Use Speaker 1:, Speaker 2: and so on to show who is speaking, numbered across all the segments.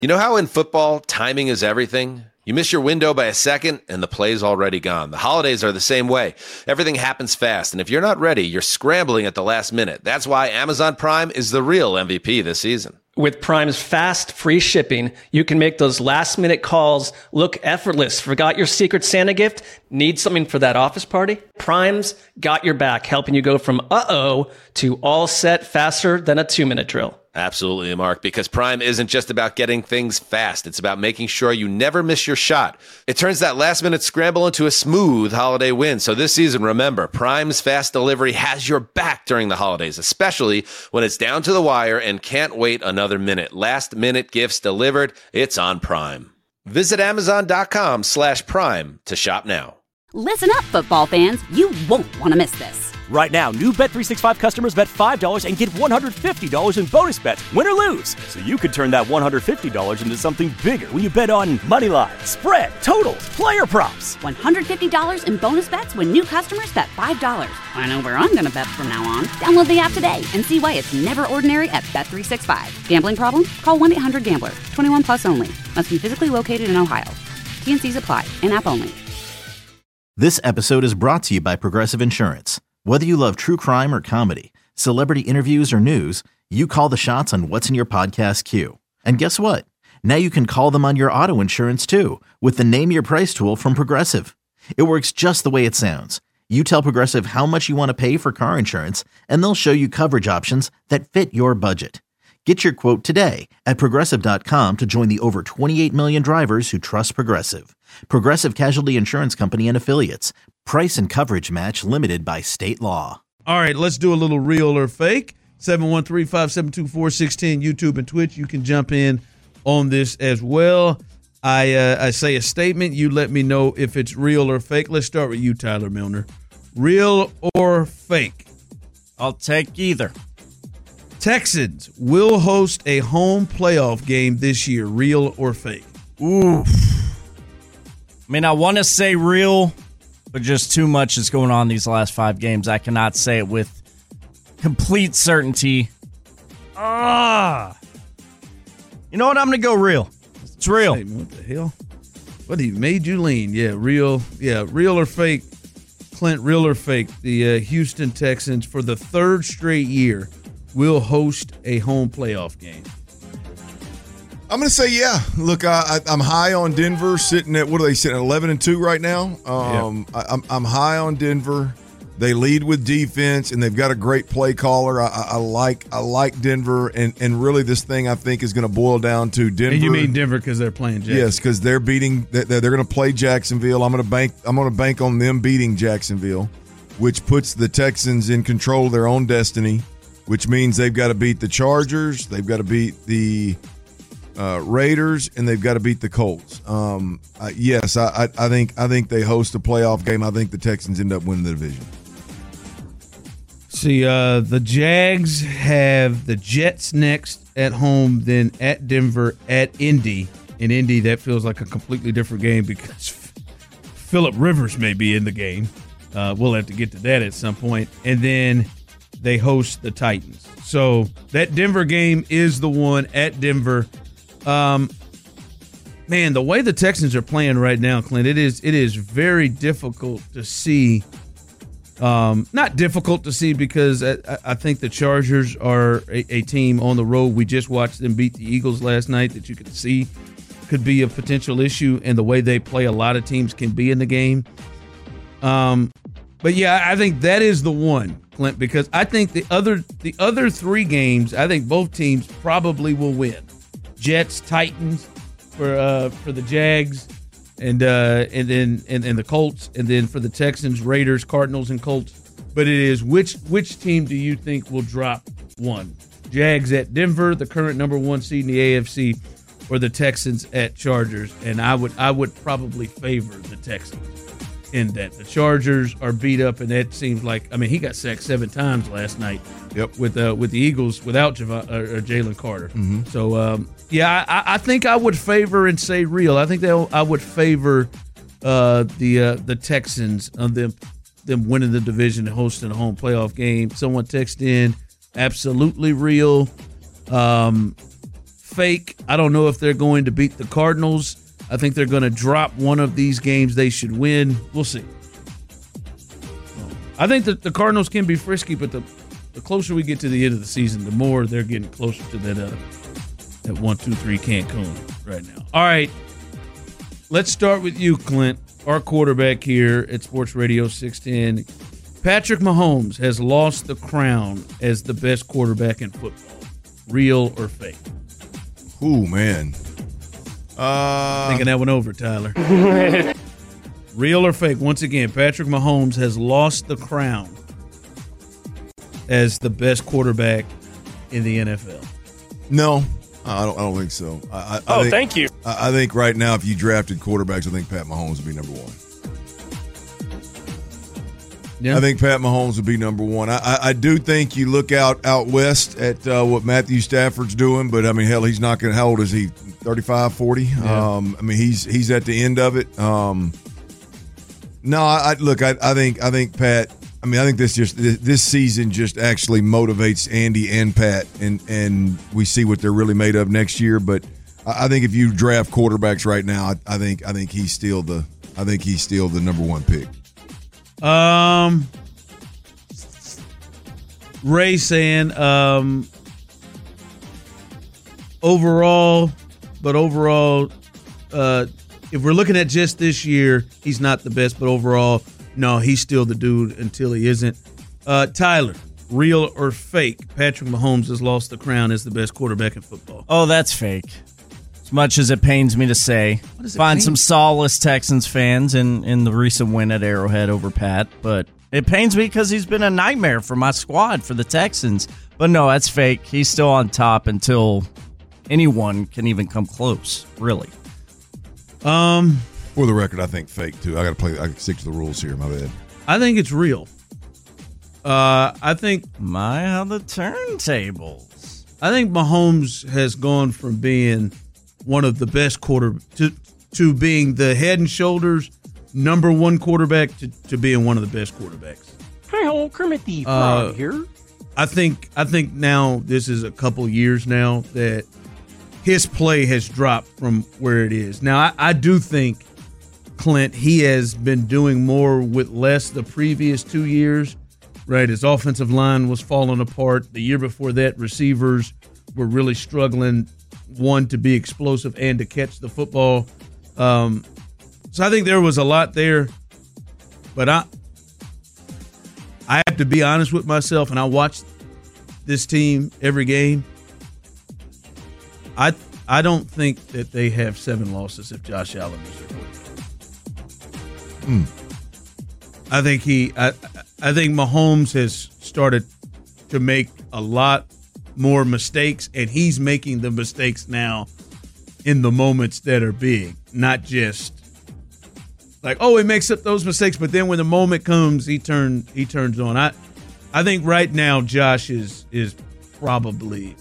Speaker 1: You know how in football, timing is everything? You miss your window by a second, and the play's already gone. The holidays are the same way. Everything happens fast, and if you're not ready, you're scrambling at the last minute. That's why Amazon Prime is the real MVP this season.
Speaker 2: With Prime's fast, free shipping, you can make those last-minute calls look effortless. Forgot your Secret Santa gift? Need something for that office party? Prime's got your back, helping you go from uh-oh to all set faster than a 2-minute drill.
Speaker 1: Absolutely, Mark, because Prime isn't just about getting things fast. It's about making sure you never miss your shot. It turns that last-minute scramble into a smooth holiday win. So this season, remember, Prime's fast delivery has your back during the holidays, especially when it's down to the wire and can't wait another minute. Last-minute gifts delivered, it's on Prime. Visit Amazon.com/Prime to shop now.
Speaker 3: Listen up, football fans. You won't want to miss this.
Speaker 4: Right now, new Bet365 customers bet $5 and get $150 in bonus bets, win or lose. So you could turn that $150 into something bigger when you bet on moneyline, spread, totals, player props.
Speaker 3: $150 in bonus bets when new customers bet $5. I know where I'm going to bet from now on. Download the app today and see why it's never ordinary at Bet365. Gambling problem? Call 1-800-GAMBLER. 21 plus only. Must be physically located in Ohio. T&Cs apply. In-app only.
Speaker 5: This episode is brought to you by Progressive Insurance. Whether you love true crime or comedy, celebrity interviews or news, you call the shots on what's in your podcast queue. And guess what? Now you can call them on your auto insurance too with the Name Your Price tool from Progressive. It works just the way it sounds. You tell Progressive how much you want to pay for car insurance, and they'll show you coverage options that fit your budget. Get your quote today at Progressive.com to join the over 28 million drivers who trust Progressive. Progressive Casualty Insurance Company and Affiliates. Price and coverage match limited by state law.
Speaker 6: All right, let's do a little real or fake. 713-572-4610, YouTube and Twitch. You can jump in on this as well. I say a statement. You let me know if it's real or fake. Let's start with you, Tyler Milner. Real or fake?
Speaker 7: I'll take either.
Speaker 6: Texans will host a home playoff game this year. Real or fake?
Speaker 7: Ooh. I mean, I want to say real, but just too much is going on these last 5 games. I cannot say it with complete certainty. You know what? I'm going to go real. It's real.
Speaker 6: Hey, what the hell? What made you lean? Yeah, real. Yeah, real or fake? Clint, real or fake? The Houston Texans, for the 3rd straight year, will host a home playoff game.
Speaker 8: I'm going to say yeah. Look, I'm high on Denver, sitting at, what are they sitting at, 11-2 right now? I'm high on Denver. They lead with defense, and they've got a great play caller. I like Denver, and really this thing I think is going to boil down to Denver.
Speaker 6: And you mean Denver because they're playing Jacksonville?
Speaker 8: Yes, because they're going to play Jacksonville. I'm going to bank on them beating Jacksonville, which puts the Texans in control of their own destiny, which means they've got to beat the Chargers, they've got to beat the Raiders, and they've got to beat the Colts. Yes, I think they host a playoff game. I think the Texans end up winning the division.
Speaker 6: See, the Jags have the Jets next at home, then at Denver, at Indy. In Indy, that feels like a completely different game because Phillip Rivers may be in the game. We'll have to get to that at some point. And then they host the Titans. So that Denver game is the one at Denver. Man, the way the Texans are playing right now, Clint, it is very difficult to see. Not difficult to see because I think the Chargers are a team on the road. We just watched them beat the Eagles last night that you could see could be a potential issue, and the way they play, a lot of teams can be in the game. But yeah, I think that is the one, Clint, because I think the other 3 games, I think both teams probably will win. Jets, Titans for the Jags, and then the Colts, and then for the Texans, Raiders, Cardinals, and Colts. But it is which team do you think will drop one? Jags at Denver, the current number 1 seed in the AFC, or the Texans at Chargers? And I would probably favor the Texans in that. The Chargers are beat up, and that seems like, I mean, he got sacked 7 times last night.
Speaker 8: Yep.
Speaker 6: With the Eagles without Jalen Carter.
Speaker 8: Mm-hmm.
Speaker 6: So I think I would favor and say real. I think I would favor the Texans on them winning the division and hosting a home playoff game. Someone text in, absolutely real. fake. I don't know if they're going to beat the Cardinals. I think they're going to drop one of these games they should win. We'll see. I think that the Cardinals can be frisky, but the closer we get to the end of the season, the more they're getting closer to that 1-2-3 Cancun right now. All right, let's start with you, Clint, our quarterback here at Sports Radio 610. Patrick Mahomes has lost the crown as the best quarterback in football. Real or fake?
Speaker 8: Ooh, man.
Speaker 6: Thinking that one over, Tyler. Real or fake? Once again, Patrick Mahomes has lost the crown as the best quarterback in the NFL.
Speaker 8: No, I don't think so. I think,
Speaker 9: thank you.
Speaker 8: I think right now, if you drafted quarterbacks, I think Pat Mahomes would be number one.
Speaker 6: Yeah.
Speaker 8: I think Pat Mahomes would be number one. I do think you look out west at what Matthew Stafford's doing, but I mean, hell, he's not going to. How old is he? 35, 40?
Speaker 6: Yeah.
Speaker 8: I mean, he's at the end of it. No, I think Pat. I mean, I think this season just actually motivates Andy and Pat, and we see what they're really made of next year. But I think if you draft quarterbacks right now, I think he's still the number one pick.
Speaker 6: Ray saying overall, if we're looking at just this year, he's not the best, but overall, no, he's still the dude until he isn't. Tyler, real or fake? Patrick Mahomes has lost the crown as the best quarterback in football.
Speaker 7: Oh, that's fake. As much as it pains me to say. Find some solace, Texans fans, in the recent win at Arrowhead over Pat. But it pains me because he's been a nightmare for my squad, for the Texans. But no, that's fake. He's still on top until anyone can even come close, really.
Speaker 8: For the record, I think fake too. I can stick to the rules here. My bad.
Speaker 6: I think it's real. I think
Speaker 7: how the turntables.
Speaker 6: I think Mahomes has gone from being one of the best to being the head and shoulders number one quarterback to being one of the best quarterbacks.
Speaker 9: Hi, Kermit the Frog here.
Speaker 6: I think now this is a couple years now that his play has dropped from where it is. Now, I do think, Clint, he has been doing more with less the previous 2 years, right? His offensive line was falling apart. The year before that, receivers were really struggling, one, to be explosive and to catch the football. So I think there was a lot there. But I have to be honest with myself, and I watched this team every game. I don't think that they have 7 losses if Josh Allen is their quarterback. I think Mahomes has started to make a lot more mistakes, and he's making the mistakes now in the moments that are big, not just like, oh, he makes up those mistakes, but then when the moment comes, he turns on. I think right now Josh is probably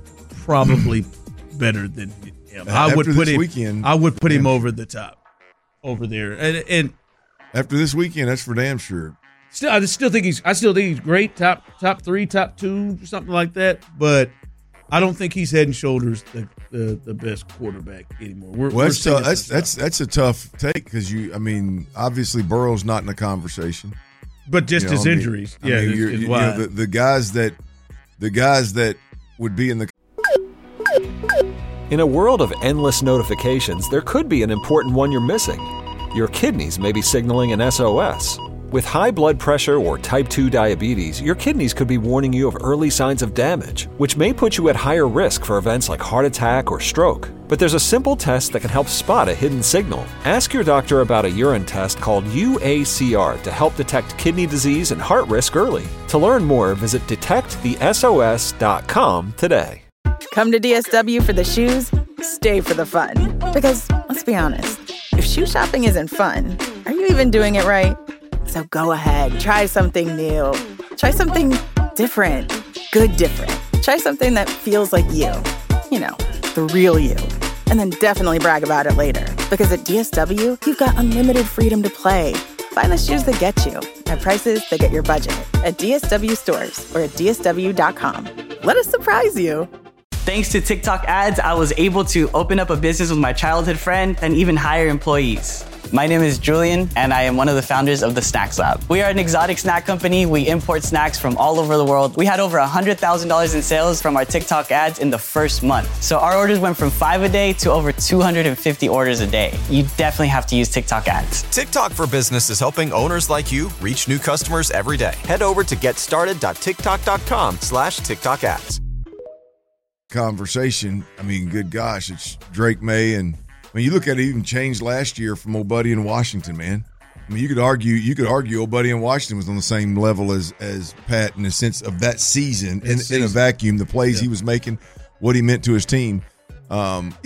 Speaker 6: better than him. I would put him over the top over there. And
Speaker 8: after this weekend, that's for damn sure.
Speaker 6: I still think he's great, top 3, top 2, something like that. But I don't think he's head and shoulders the best quarterback anymore.
Speaker 8: That's a tough take because obviously Burrow's not in the conversation,
Speaker 6: but just his injuries.
Speaker 8: The guys that would be in the.
Speaker 10: In a world of endless notifications, there could be an important one you're missing. Your kidneys may be signaling an SOS. With high blood pressure or type 2 diabetes, your kidneys could be warning you of early signs of damage, which may put you at higher risk for events like heart attack or stroke. But there's a simple test that can help spot a hidden signal. Ask your doctor about a urine test called UACR to help detect kidney disease and heart risk early. To learn more, visit detectthesos.com today.
Speaker 11: Come to DSW for the shoes, stay for the fun. Because, let's be honest, if shoe shopping isn't fun, are you even doing it right? So go ahead, try something new. Try something different. Good different. Try something that feels like you. You know, the real you. And then definitely brag about it later. Because at DSW, you've got unlimited freedom to play. Find the shoes that get you at prices that get your budget at DSW stores or at DSW.com. Let us surprise you.
Speaker 12: Thanks to TikTok ads, I was able to open up a business with my childhood friend and even hire employees. My name is Julian, and I am one of the founders of the Snacks Lab. We are an exotic snack company. We import snacks from all over the world. We had over $100,000 in sales from our TikTok ads in the first month. So our orders went from 5 a day to over 250 orders a day. You definitely have to use TikTok ads.
Speaker 13: TikTok for Business is helping owners like you reach new customers every day. Head over to getstarted.tiktok.com/TikTok ads.
Speaker 8: Conversation. I mean, good gosh, it's Drake May, and I mean, you look at it, even changed last year from Old Buddy in Washington, man. I mean, you could argue Old Buddy in Washington was on the same level as Pat in the sense of that season in a vacuum, the plays he was making, what he meant to his team. But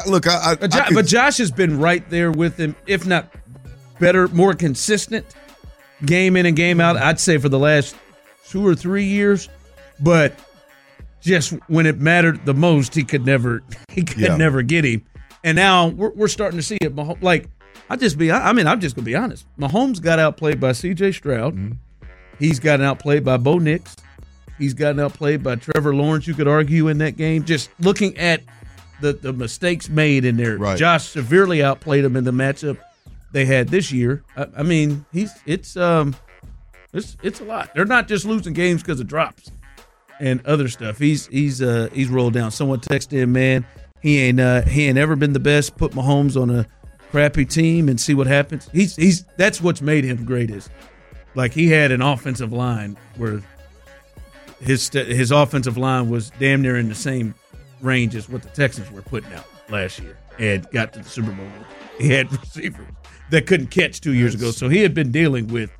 Speaker 6: Josh has been right there with him, if not better, more consistent, game in and game out. I'd say for the last 2 or 3 years, but just when it mattered the most, he could never get him. And now we're starting to see it. Like, I'm just going to be honest. Mahomes got outplayed by C.J. Stroud. Mm-hmm. He's gotten outplayed by Bo Nix. He's gotten outplayed by Trevor Lawrence, you could argue, in that game. Just looking at the mistakes made in there. Right. Josh severely outplayed him in the matchup they had this year. I mean, it's a lot. They're not just losing games because of drops and other stuff. He's rolled down. Someone texted him, man. He ain't ever been the best. Put Mahomes on a crappy team and see what happens. That's what's made him great. Is like he had an offensive line where his offensive line was damn near in the same range as what the Texans were putting out last year and got to the Super Bowl. He had receivers that couldn't catch 2 years ago, so he had been dealing with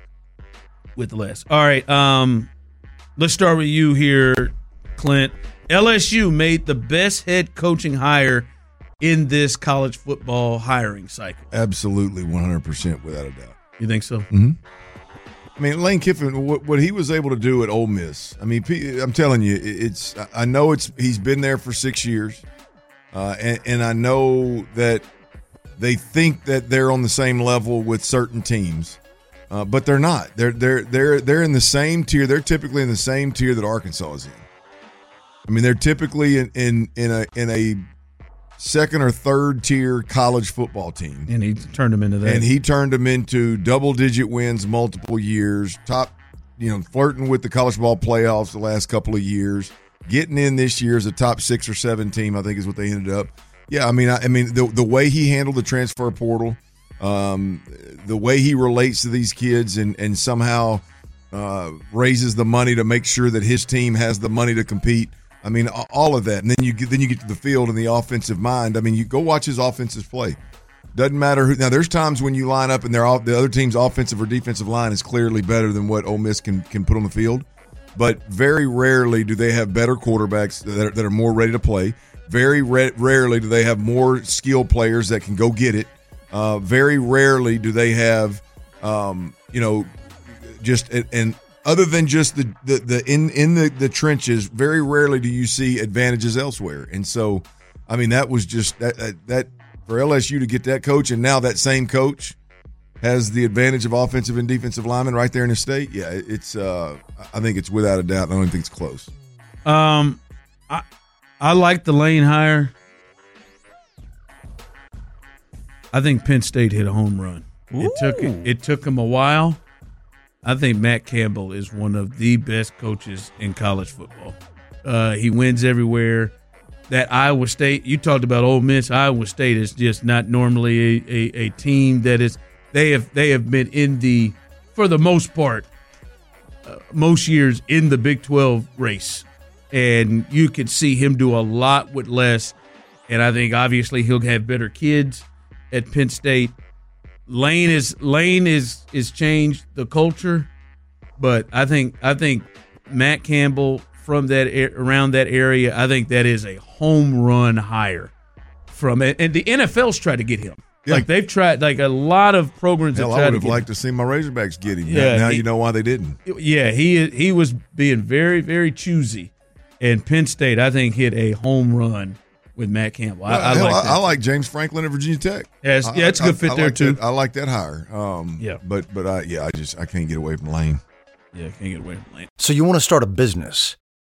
Speaker 6: less. All right, let's start with you here, Clint. LSU made the best head coaching hire in this college football hiring cycle.
Speaker 8: Absolutely, 100%, without a doubt.
Speaker 6: You think so?
Speaker 8: Mm-hmm. I mean, Lane Kiffin, what he was able to do at Ole Miss. I mean, I'm telling you, he's been there for 6 years, and I know that they think that they're on the same level with certain teams, but they're not. They're in the same tier. They're typically in the same tier that Arkansas is in. I mean, they're typically in a second or third tier college football team.
Speaker 6: And he turned them into that.
Speaker 8: And he turned them into double-digit wins multiple years, flirting with the college ball playoffs the last couple of years, getting in this year as a top 6 or 7 team, I think is what they ended up. Yeah, I mean, the way he handled the transfer portal, the way he relates to these kids and somehow raises the money to make sure that his team has the money to compete. I mean, all of that, and then you get to the field and the offensive mind. I mean, you go watch his offensive play. Doesn't matter who. Now, there's times when you line up and the other team's offensive or defensive line is clearly better than what Ole Miss can put on the field. But very rarely do they have better quarterbacks that are more ready to play. Very rarely do they have more skilled players that can go get it. Very rarely do they have, other than just the trenches, very rarely do you see advantages elsewhere. And so, I mean, that was just that for LSU to get that coach, and now that same coach has the advantage of offensive and defensive linemen right there in the state. Yeah, it's I think it's without a doubt. I don't think it's close.
Speaker 6: I like the Lane hire. I think Penn State hit a home run. It took him a while. I think Matt Campbell is one of the best coaches in college football. He wins everywhere. That Iowa State, you talked about Ole Miss. Iowa State is just not normally a team that is. They have been in the, for the most part, most years in the Big 12 race, and you can see him do a lot with less. And I think obviously he'll have better kids at Penn State. Lane is changed the culture, but I think Matt Campbell from around that area, I think that is a home run hire from it. And the NFL's tried to get him. Yeah. Like they've tried, like a lot of programs.
Speaker 8: Hell, I would have liked to see my Razorbacks get him. Yeah, now you know why they didn't.
Speaker 6: Yeah, he was being very, very choosy, and Penn State I think hit a home run with Matt Campbell. I
Speaker 8: like James Franklin at Virginia Tech.
Speaker 6: It's a good fit there too.
Speaker 8: I like that hire. I can't get away from Lane.
Speaker 6: Yeah, I can't get away from Lane.
Speaker 14: So you want to start a business.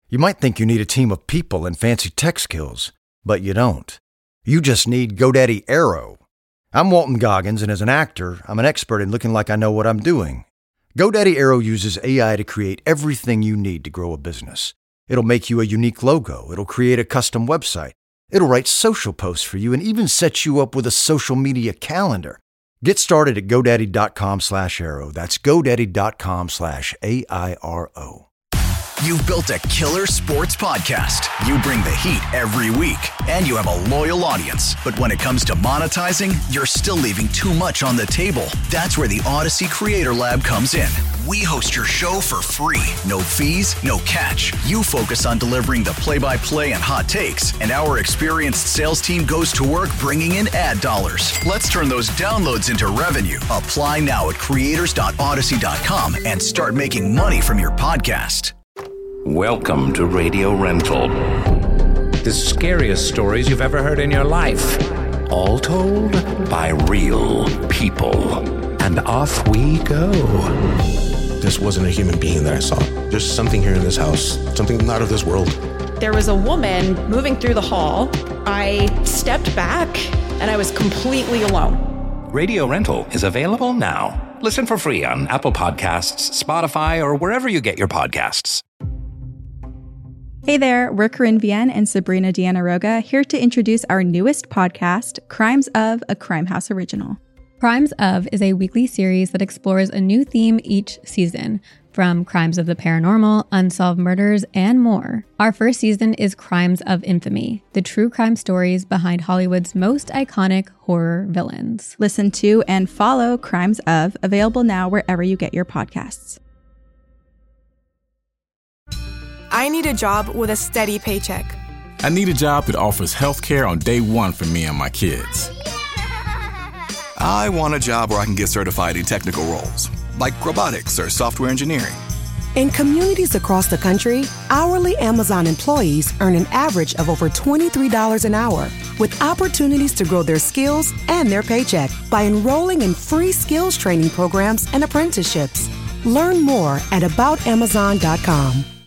Speaker 14: You might think you need a team of people and fancy tech skills, but you don't. You just need GoDaddy Aero. I'm Walton Goggins, and as an actor, I'm an expert in looking like I know what I'm doing. GoDaddy Aero uses AI to create everything you need to grow a business. It'll make you a unique logo. It'll create a custom website. It'll write social posts for you and even set you up with a social media calendar. Get started at GoDaddy.com/Aero. That's GoDaddy.com/AIRO.
Speaker 15: You've built a killer sports podcast. You bring the heat every week, and you have a loyal audience. But when it comes to monetizing, you're still leaving too much on the table. That's where the Odyssey Creator Lab comes in. We host your show for free. No fees, no catch. You focus on delivering the play-by-play and hot takes, and our experienced sales team goes to work bringing in ad dollars. Let's turn those downloads into revenue. Apply now at creators.odyssey.com and start making money from your podcast.
Speaker 16: Welcome to Radio Rental. The scariest stories you've ever heard in your life. All told by real people. And off we go.
Speaker 17: This wasn't a human being that I saw. There's something here in this house, something not of this world.
Speaker 18: There was a woman moving through the hall. I stepped back and I was completely alone.
Speaker 16: Radio Rental is available now. Listen for free on Apple Podcasts, Spotify, or wherever you get your podcasts.
Speaker 19: Hey there, we're Corinne Vienne and Sabrina Deanna Roga, here to introduce our newest podcast, Crimes of, a Crime House original.
Speaker 20: Crimes of is a weekly series that explores a new theme each season, from crimes of the paranormal, unsolved murders, and more. Our first season is Crimes of Infamy, the true crime stories behind Hollywood's most iconic horror villains.
Speaker 19: Listen to and follow Crimes of, available now wherever you get your podcasts.
Speaker 21: I need a job with a steady paycheck.
Speaker 22: I need a job that offers health care on day one for me and my kids.
Speaker 23: I want a job where I can get certified in technical roles, like robotics or software engineering.
Speaker 24: In communities across the country, hourly Amazon employees earn an average of over $23 an hour, with opportunities to grow their skills and their paycheck by enrolling in free skills training programs and apprenticeships. Learn more at aboutamazon.com.